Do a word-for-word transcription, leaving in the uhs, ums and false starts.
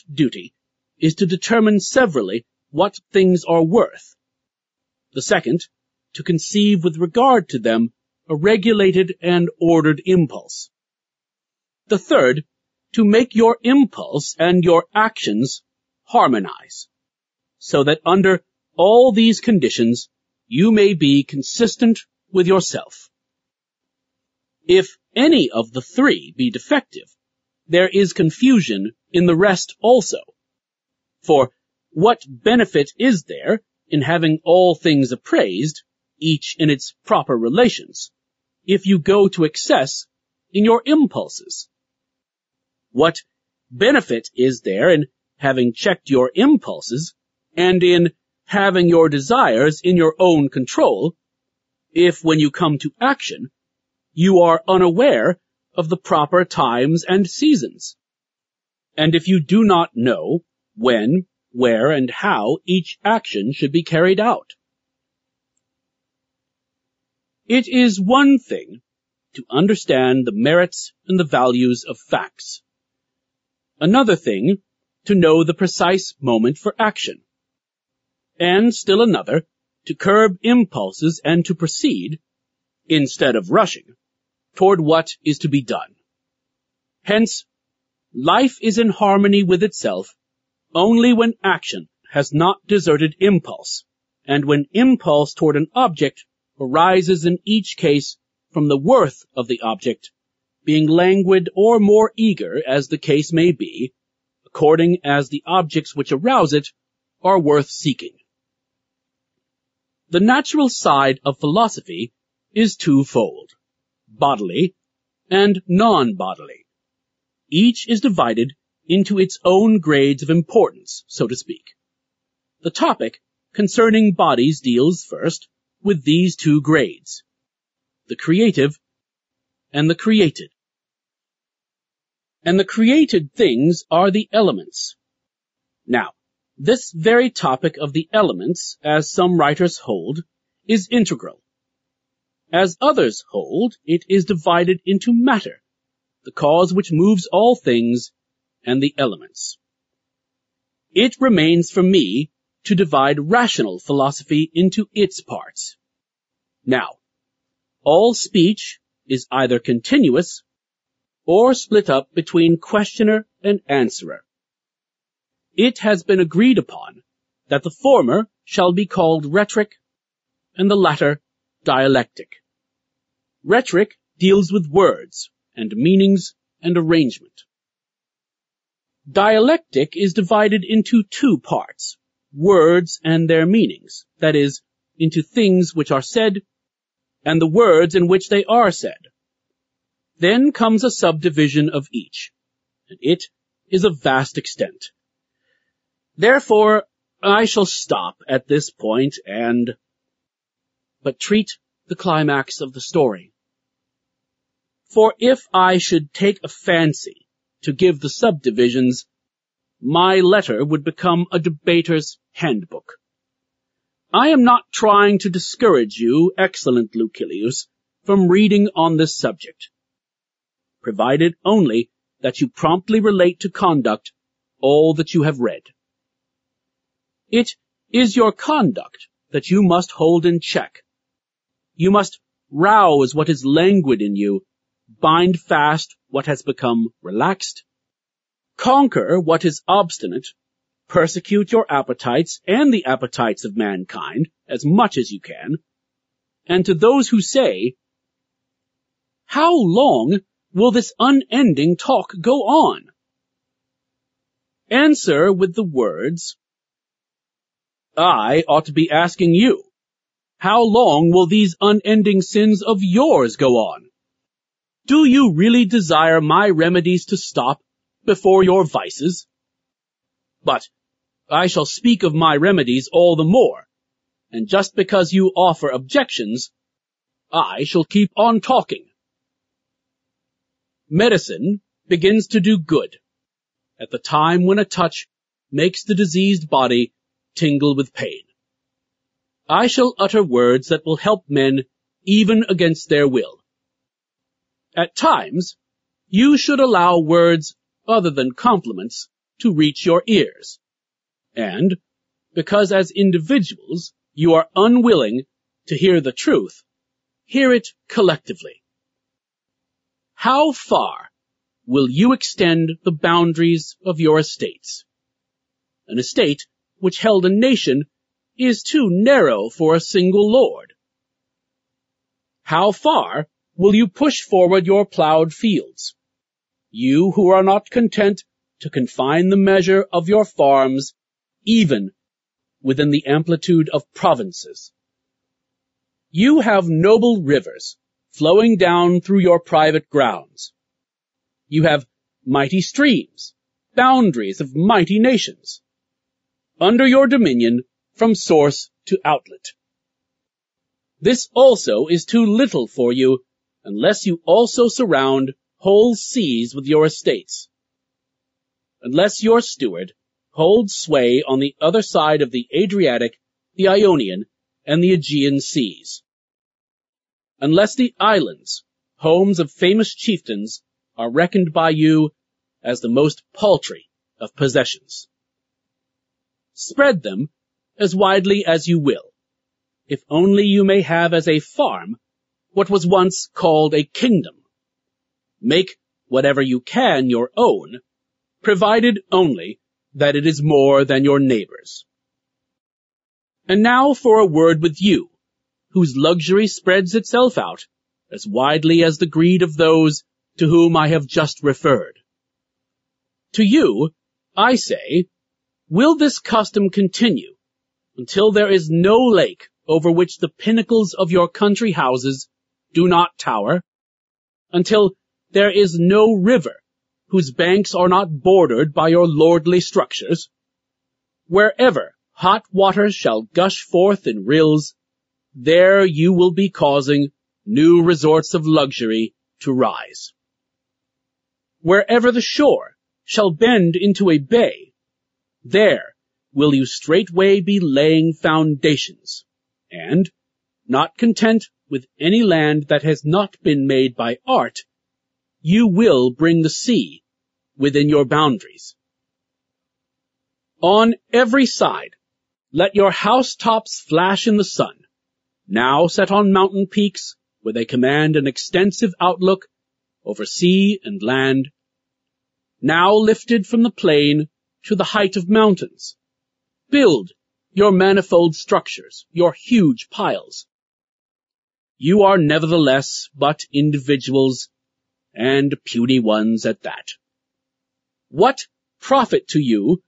first duty is to determine severally what things are worth. The second, to conceive with regard to them a regulated and ordered impulse. The third, to make your impulse and your actions harmonize, so that under all these conditions you may be consistent with yourself. If any of the three be defective, there is confusion in the rest also. For what benefit is there in having all things appraised, each in its proper relations, if you go to excess in your impulses? What benefit is there in having checked your impulses and in having your desires in your own control, if when you come to action, you are unaware of the proper times and seasons, and if you do not know when, where, and how each action should be carried out? It is one thing to understand the merits and the values of facts. Another thing to know the precise moment for action. And still another to curb impulses and to proceed, instead of rushing, toward what is to be done. Hence, life is in harmony with itself only when action has not deserted impulse, and when impulse toward an object arises in each case from the worth of the object, being languid or more eager as the case may be, according as the objects which arouse it are worth seeking. The natural side of philosophy is twofold, bodily and non-bodily. Each is divided into its own grades of importance, so to speak. The topic concerning bodies deals first with these two grades, the creative and the created. And the created things are the elements. Now, this very topic of the elements, as some writers hold, is integral. As others hold, it is divided into matter, the cause which moves all things, and the elements. It remains for me to divide rational philosophy into its parts. Now, all speech is either continuous or split up between questioner and answerer. It has been agreed upon that the former shall be called rhetoric and the latter dialectic. Rhetoric deals with words and meanings and arrangement. Dialectic is divided into two parts, words and their meanings, that is, into things which are said and the words in which they are said. Then comes a subdivision of each, and it is of vast extent. Therefore, I shall stop at this point and but treat the climax of the story. For if I should take a fancy to give the subdivisions, my letter would become a debater's handbook. I am not trying to discourage you, excellent Lucilius, from reading on this subject, provided only that you promptly relate to conduct all that you have read. It is your conduct that you must hold in check. You must rouse what is languid in you, bind fast what has become relaxed, conquer what is obstinate, persecute your appetites and the appetites of mankind as much as you can, and to those who say, "How long will this unending talk go on?" answer with the words, "I ought to be asking you, how long will these unending sins of yours go on? Do you really desire my remedies to stop before your vices? But I shall speak of my remedies all the more, and just because you offer objections, I shall keep on talking. Medicine begins to do good at the time when a touch makes the diseased body tingle with pain. I shall utter words that will help men even against their will. At times, you should allow words other than compliments to reach your ears, and because as individuals you are unwilling to hear the truth, hear it collectively. How far will you extend the boundaries of your estates? An estate which held a nation is too narrow for a single lord. How far will you push forward your plowed fields, you who are not content to confine the measure of your farms even within the amplitude of provinces? You have noble rivers flowing down through your private grounds. You have mighty streams, boundaries of mighty nations, under your dominion from source to outlet. This also is too little for you unless you also surround whole seas with your estates, unless your steward holds sway on the other side of the Adriatic, the Ionian, and the Aegean seas, unless the islands, homes of famous chieftains, are reckoned by you as the most paltry of possessions. Spread them as widely as you will, if only you may have as a farm what was once called a kingdom. Make whatever you can your own, provided only that it is more than your neighbor's. And now for a word with you, whose luxury spreads itself out as widely as the greed of those to whom I have just referred. To you, I say, will this custom continue until there is no lake over which the pinnacles of your country houses do not tower, until there is no river whose banks are not bordered by your lordly structures? Wherever hot water shall gush forth in rills, there you will be causing new resorts of luxury to rise. Wherever the shore shall bend into a bay, there will you straightway be laying foundations, and, not content with any land that has not been made by art, you will bring the sea within your boundaries. On every side, let your housetops flash in the sun, now set on mountain peaks where they command an extensive outlook over sea and land, now lifted from the plain to the height of mountains. Build your manifold structures, your huge piles. You are nevertheless but individuals, and puny ones at that. What profit to you